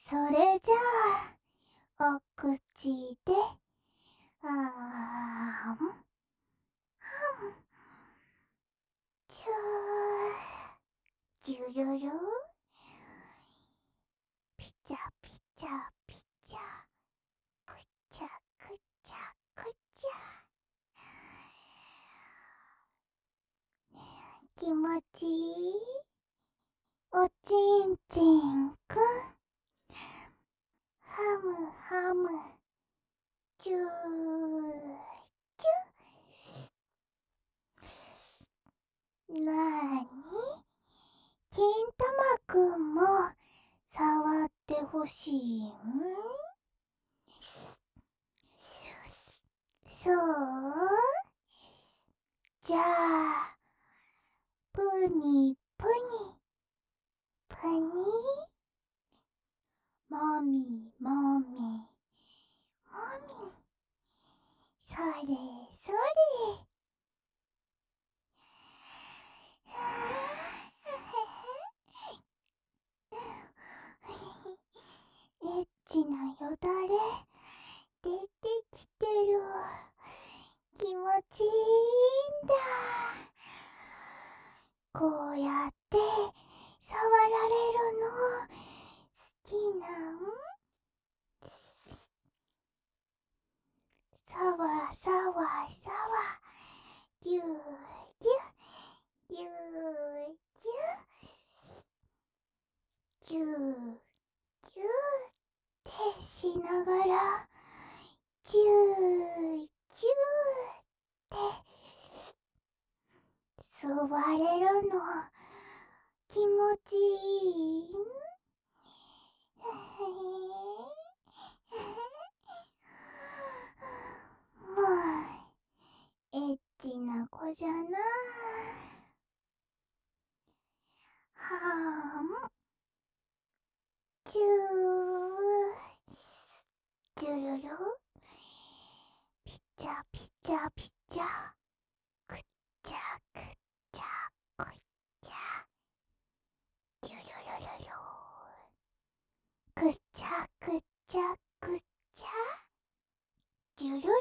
それじゃあ、お口で、あーん、はん、ちゅー、じゅるる、ぴちゃぴちゃぴちゃ、くちゃくちゃくちゃ。気持ちいい？おちんちんくん。ハムハム、チューチュ。なーに？金玉くんも触ってほしいん？そう？じゃあ、プニプニ、プニ、もみもみ、もみ、それそれ。エッチなよだれ出てきてる。気持ちいいんだ。こうやって触られるの好きなん？さわさわさわ、ぎゅーぎゅ、ぎゅーぎゅ、ぎゅーぎゅーってしながら、じゅーじゅーって吸われるの気持ちいいん？もうエッチな子じゃな。はーん、チュー、ジュルル、ピチャピチャピチャ、くっちゃくっちゃくっちゃ、ジュルルルル、くっちゃくっちゃくっちゃ、ジュルルル